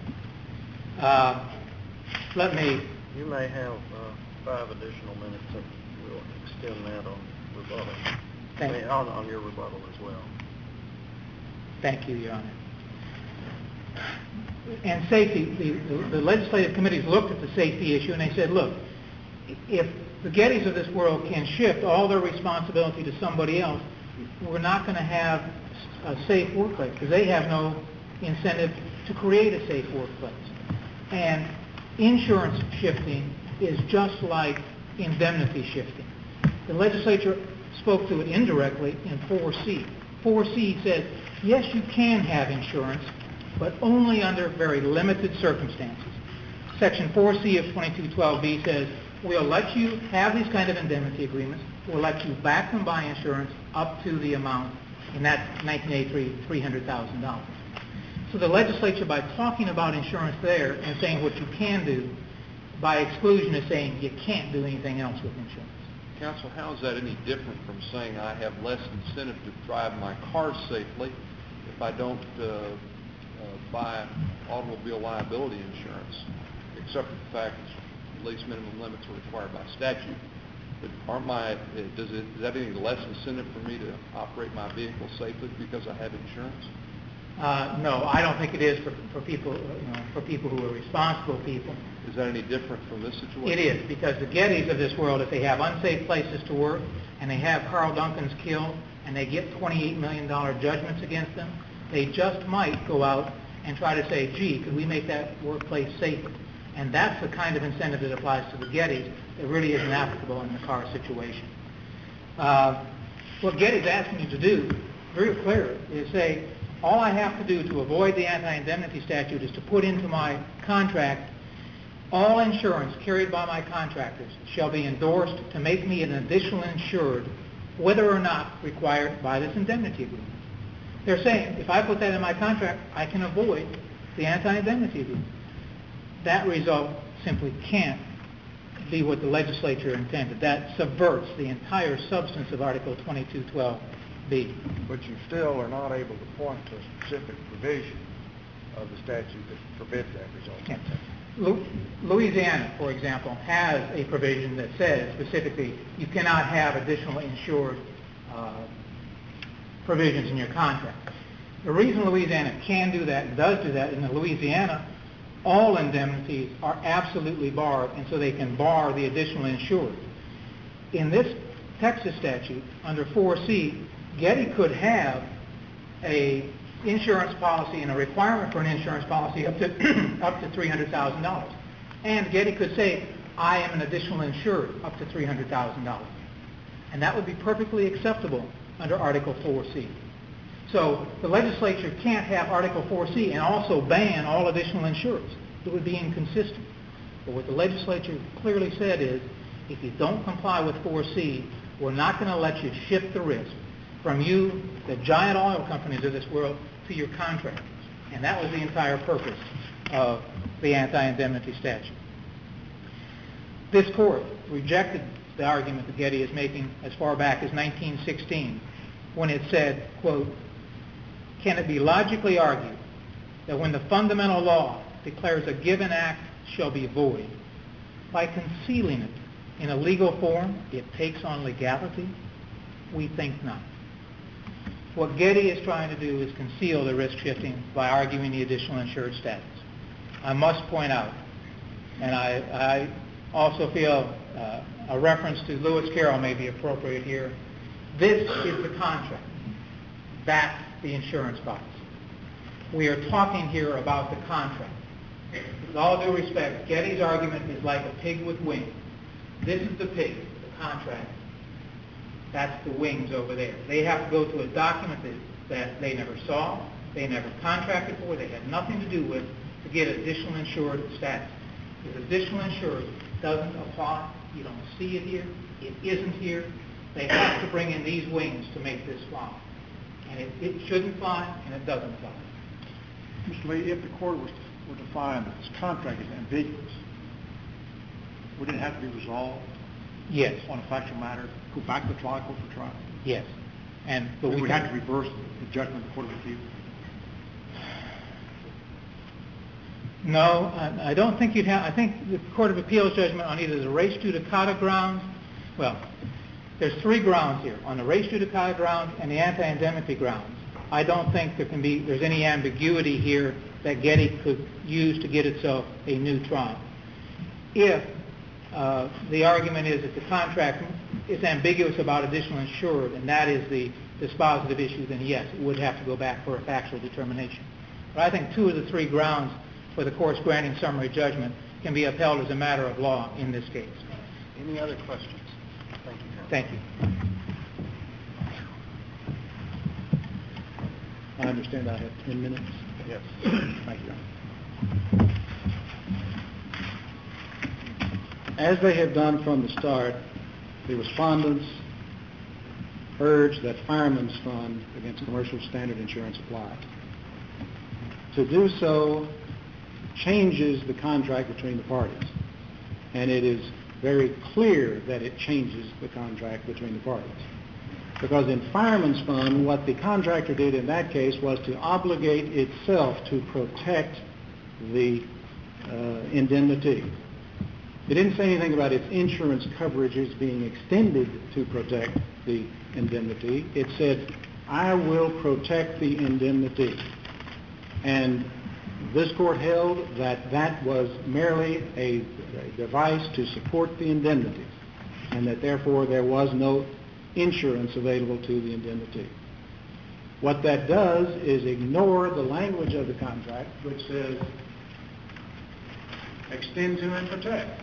You may have 5 additional minutes, and we'll extend that on rebuttal. On your rebuttal as well. Thank you, Your Honor. And safety, the legislative committees looked at the safety issue and they said, look, if the Gettys of this world can shift all their responsibility to somebody else, we're not going to have a safe workplace because they have no incentive to create a safe workplace. And insurance shifting is just like indemnity shifting. The legislature spoke to it indirectly in 4C. 4C says, yes, you can have insurance, but only under very limited circumstances. Section 4C of 2212B says, we'll let you have these kind of indemnity agreements. We'll let you back them by insurance up to the amount, in that 1983, $300,000. So the legislature, by talking about insurance there and saying what you can do, by exclusion is saying you can't do anything else with insurance. Counsel, how is that any different from saying I have less incentive to drive my car safely if I don't buy automobile liability insurance, except for the fact that at least minimum limits are required by statute? But is that any less incentive for me to operate my vehicle safely because I have insurance? No, I don't think it is for people, for people who are responsible people. Is that any different from this situation? It is, because the Gettys of this world, if they have unsafe places to work and they have Carl Duncans killed and they get $28 million judgments against them, they just might go out and try to say, gee, could we make that workplace safer? And that's the kind of incentive that applies to the Gettys that really isn't applicable in the car situation. What Getty's asking you to do, very clearly, is say, all I have to do to avoid the anti-indemnity statute is to put into my contract, all insurance carried by my contractors shall be endorsed to make me an additional insured whether or not required by this indemnity agreement. They're saying, if I put that in my contract, I can avoid the anti-indemnity agreement. That result simply can't be what the legislature intended. That subverts the entire substance of Article 2212B. But you still are not able to point to a specific provision of the statute that forbids that result. Yeah. Louisiana, for example, has a provision that says specifically you cannot have additional insured provisions in your contract. The reason Louisiana can do that and does do that, in Louisiana, all indemnities are absolutely barred, and so they can bar the additional insured. In this Texas statute, under 4C, Getty could have a insurance policy and a requirement for an insurance policy up to $300,000. And Getty could say, I am an additional insured up to $300,000. And that would be perfectly acceptable under Article 4C. So the legislature can't have Article 4C and also ban all additional insureds. It would be inconsistent. But what the legislature clearly said is, if you don't comply with 4C, we're not going to let you shift the risk from you, the giant oil companies of this world, to your contractors. And that was the entire purpose of the anti-indemnity statute. This court rejected the argument that Getty is making as far back as 1916 when it said, quote, can it be logically argued that when the fundamental law declares a given act shall be void, by concealing it in a legal form, it takes on legality? We think not. What Getty is trying to do is conceal the risk shifting by arguing the additional insured status. I must point out, and I also feel a reference to Lewis Carroll may be appropriate here. This is the contract. That's the insurance policy. We are talking here about the contract. With all due respect, Getty's argument is like a pig with wings. This is the pig, the contract. That's the wings over there. They have to go to a document that they never saw, they never contracted for, they had nothing to do with, to get additional insured status. If additional insured doesn't apply, you don't see it here, it isn't here, they have to bring in these wings to make this fly. And it shouldn't fly, and it doesn't fly. Mr. Lee, if the court were to find that this contract is ambiguous, would it have to be resolved? Yes. On a factual matter, go back to the trial court for trial? Yes. But we would have to reverse the judgment of the Court of Appeals? No, I don't think you'd have. I think the Court of Appeals judgment on either the res judicata grounds, well, there's three grounds here, on the res judicata grounds and the anti-indemnity grounds. I don't think there's any ambiguity here that Getty could use to get itself a new trial. If the argument is that the contract is ambiguous about additional insured, and that is the dispositive issue, then yes, it would have to go back for a factual determination. But I think two of the three grounds for the court's granting summary judgment can be upheld as a matter of law in this case. Any other questions? Thank you. Thank you. I understand I have 10 minutes. Yes. Thank you. As they have done from the start, the respondents urge that Fireman's Fund against commercial standard insurance apply. To do so changes the contract between the parties, and it is very clear that it changes the contract between the parties. Because in Fireman's Fund, what the contractor did in that case was to obligate itself to protect the indemnity. It didn't say anything about its insurance coverages being extended to protect the indemnity. It said, I will protect the indemnity. And this court held that that was merely a device to support the indemnity, and that therefore there was no insurance available to the indemnity. What that does is ignore the language of the contract, which says extend to and protect.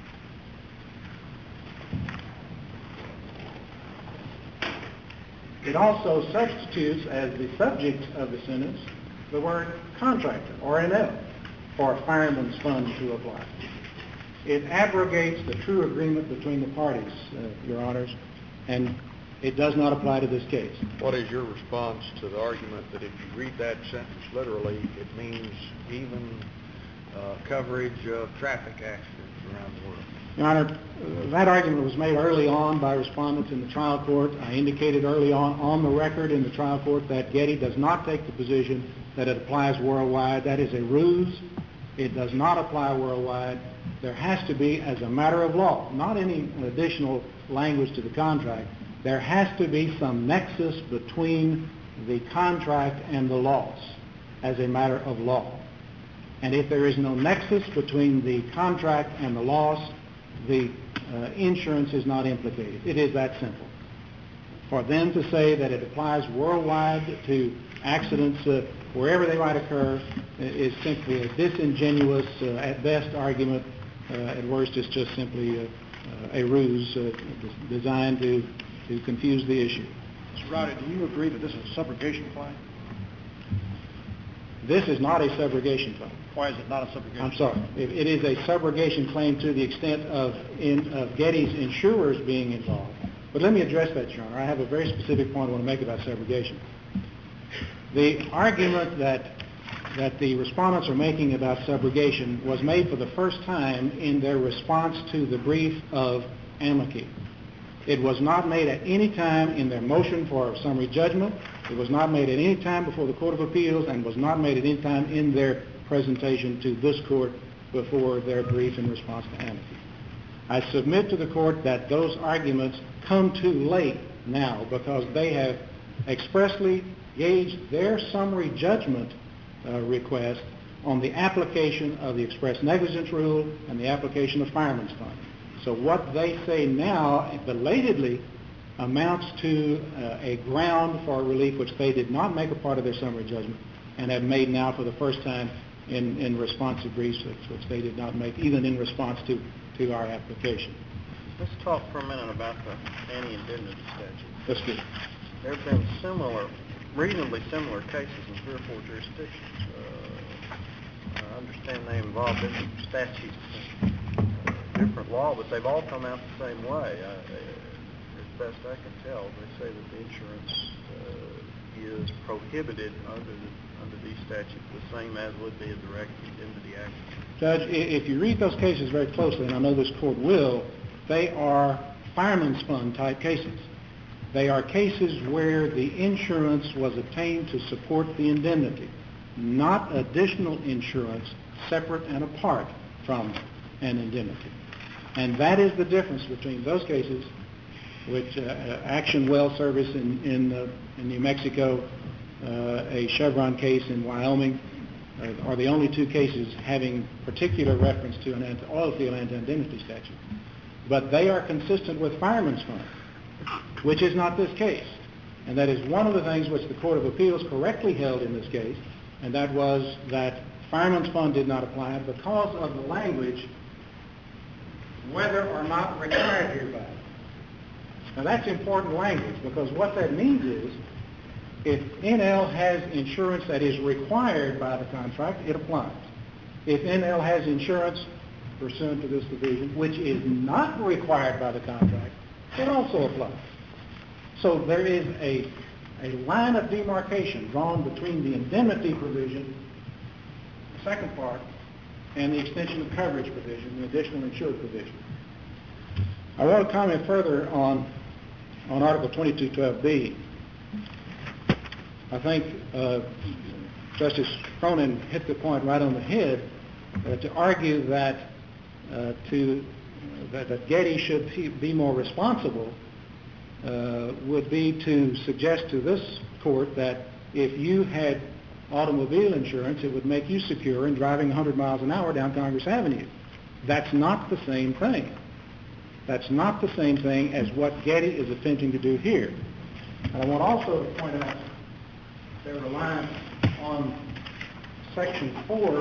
It also substitutes as the subject of the sentence the word contractor, or RNL, for Fireman's Fund to apply. It abrogates the true agreement between the parties, Your Honors, and It does not apply to this case. What is your response to the argument that if you read that sentence literally, it means even coverage of traffic accidents around the world? Your Honor, that argument was made early on by respondents in the trial court. I indicated early on the record in the trial court that Getty does not take the position that it applies worldwide. That is a ruse. It does not apply worldwide. There has to be, as a matter of law, not any additional language to the contract, there has to be some nexus between the contract and the loss as a matter of law. And if there is no nexus between the contract and the loss, the insurance is not implicated. It is that simple. For them to say that it applies worldwide to accidents wherever they might occur is simply a disingenuous, at best, argument. At worst, it's just simply a ruse designed to confuse the issue. Mr. Rowdy, do you agree that this is a subrogation claim? This is not a subrogation claim. Why is it not a subrogation I'm sorry. It is a subrogation claim to the extent of Getty's insurers being involved. But let me address that, Your Honor. I have a very specific point I want to make about subrogation. The argument that the respondents are making about subrogation was made for the first time in their response to the brief of amici. It was not made at any time in their motion for summary judgment. It was not made at any time before the Court of Appeals, and was not made at any time in their presentation to this Court before their brief in response to amici. I submit to the Court that those arguments come too late now because they have expressly gauged their summary judgment request on the application of the express negligence rule and the application of fireman's fund. So what they say now belatedly amounts to a ground for relief which they did not make a part of their summary judgment and have made now for the first time in response to briefs which they did not make even in response to our application. Let's talk for a minute about the anti-indemnity statute. That's good. There have been reasonably similar cases in 3 or 4 jurisdictions. I understand they involve different statutes, different law, but they've all come out the same way. As best I can tell, they say that the insurance is prohibited under these statutes, the same as would be a direct indemnity action. Judge, if you read those cases very closely, and I know this Court will, they are fireman's fund type cases. They are cases where the insurance was obtained to support the indemnity, not additional insurance separate and apart from an indemnity. And that is the difference between those cases, which Action Well Service in New Mexico, a Chevron case in Wyoming, are the only 2 cases having particular reference to an oil field anti-indemnity statute. But they are consistent with fireman's fund, which is not this case. And that is one of the things which the Court of Appeals correctly held in this case, and that was that fireman's fund did not apply because of the language, whether or not required hereby. Now that's important language, because what that means is if NL has insurance that is required by the contract, it applies. If NL has insurance pursuant to this division, which is not required by the contract, it also applies. So there is a line of demarcation drawn between the indemnity provision, the second part, and the extension of coverage provision, the additional insured provision. I want to comment further on Article 2212B. I think Justice Cronin hit the point right on the head to argue that that Getty should be more responsible would be to suggest to this Court that if you had automobile insurance, it would make you secure in driving 100 miles an hour down Congress Avenue. That's not the same thing. That's not the same thing as what Getty is attempting to do here. And I want also to point out there's a line on Section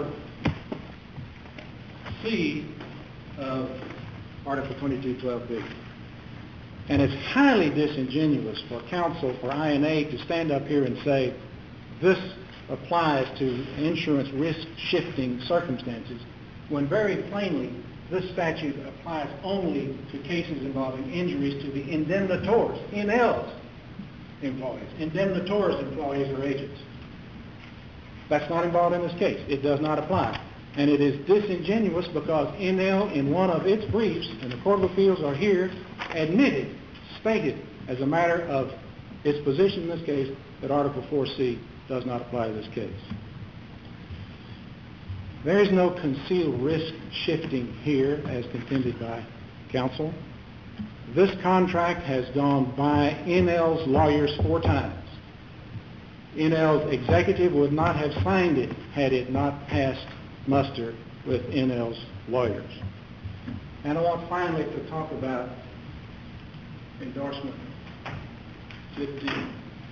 4C of Article 2212B. And it's highly disingenuous for counsel for INA to stand up here and say this applies to insurance risk-shifting circumstances, when very plainly this statute applies only to cases involving injuries to the indemnitors, NL's employees, indemnitors employees or agents. That's not involved in this case. It does not apply. And it is disingenuous because NL, in one of its briefs, and the Court of Appeals are here, stated as a matter of its position in this case that Article 4C does not apply to this case. There is no concealed risk shifting here as contended by counsel. This contract has gone by NL's lawyers 4 times. NL's executive would not have signed it had it not passed muster with NL's lawyers. And I want finally to talk about endorsement 15.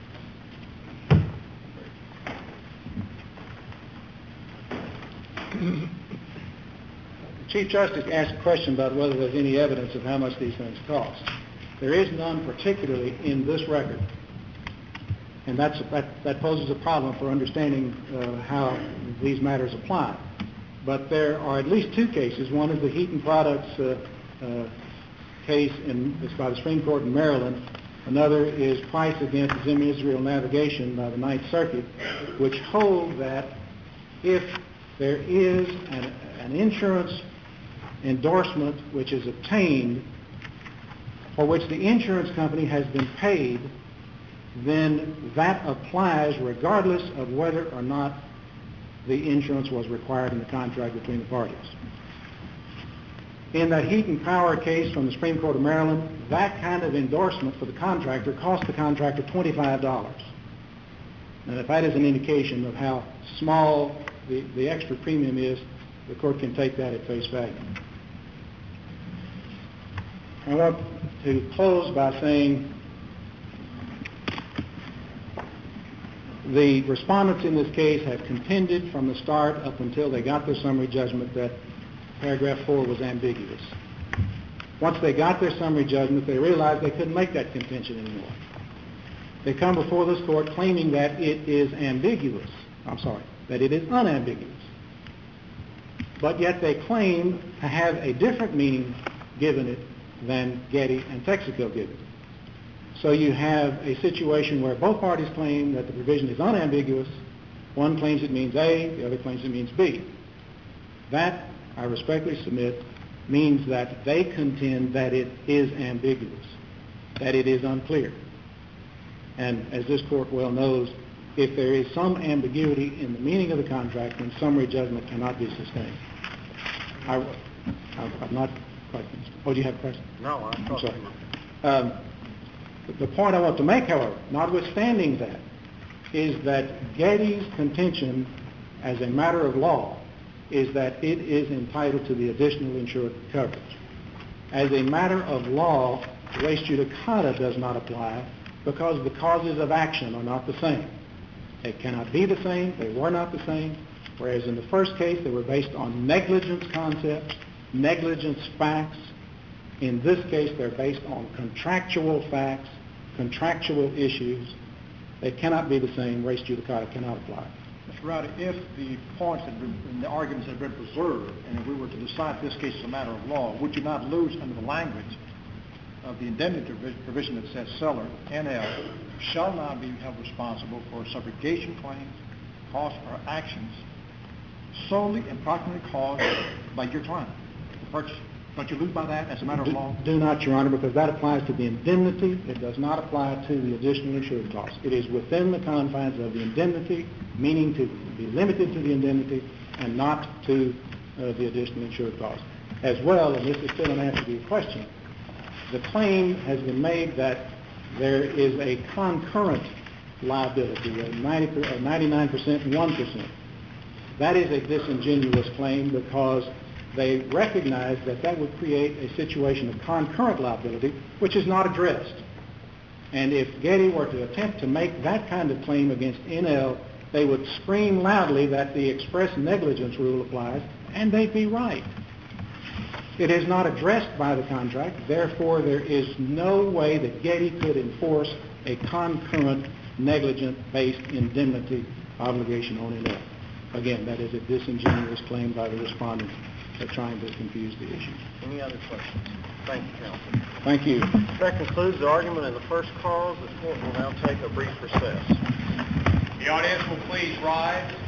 The Chief Justice asked a question about whether there's any evidence of how much these things cost. There is none, particularly in this record. And that poses a problem for understanding how these matters apply. But there are at least 2 cases. One is the Heaton Products case it's by the Supreme Court in Maryland. Another is Price against Zim Israel Navigation by the Ninth Circuit, which hold that if there is an insurance endorsement which is obtained for which the insurance company has been paid, then that applies regardless of whether or not the insurance was required in the contract between the parties. In that Heaton Power case from the Supreme Court of Maryland, that kind of endorsement for the contractor cost the contractor $25. And if that is an indication of how small the extra premium is, the court can take that at face value. I want to close by saying the respondents in this case have contended from the start up until they got their summary judgment that paragraph 4 was ambiguous. Once they got their summary judgment, they realized they couldn't make that contention anymore. They come before this court claiming that it is that it is unambiguous. But yet they claim to have a different meaning given it than Getty and Texaco give it. So you have a situation where both parties claim that the provision is unambiguous. One claims it means A, the other claims it means B. That, I respectfully submit, means that they contend that it is ambiguous, that it is unclear. And as this court well knows, if there is some ambiguity in the meaning of the contract, then summary judgment cannot be sustained. I'm not quite finished. Oh, do you have a question? No, I'm sorry. The point I want to make, however, notwithstanding that, is that Getty's contention as a matter of law is that it is entitled to the additional insured coverage. As a matter of law, res judicata does not apply because the causes of action are not the same. They cannot be the same, they were not the same, whereas in the first case they were based on negligence concepts, negligence facts. In this case they're based on contractual facts, contractual issues. They cannot be the same, res judicata cannot apply. Mr. Rowdy, if the points and the arguments had been preserved, and if we were to decide this case as a matter of law, would you not lose under the language of the indemnity provision that says seller, NL, shall not be held responsible for subrogation claims, costs, or actions solely and proximately caused by your client, the purchaser? Don't you lose by that as a matter of law? Do not, Your Honor, because that applies to the indemnity. It does not apply to the additional insured costs. It is within the confines of the indemnity, meaning to be limited to the indemnity and not to the additional insured costs. As well, and this is still an answer to your question, the claim has been made that there is a concurrent liability, a 99% and 1%. That is a disingenuous claim because they recognize that that would create a situation of concurrent liability, which is not addressed. And if Getty were to attempt to make that kind of claim against NL, they would scream loudly that the express negligence rule applies, and they'd be right. It is not addressed by the contract, therefore there is no way that Getty could enforce a concurrent negligent-based indemnity obligation on NL. Again, that is a disingenuous claim by the respondents trying to confuse the issue. Any other questions? Thank you, counsel. Thank you. That concludes the argument in the first cause. The court will now take a brief recess. The audience will please rise.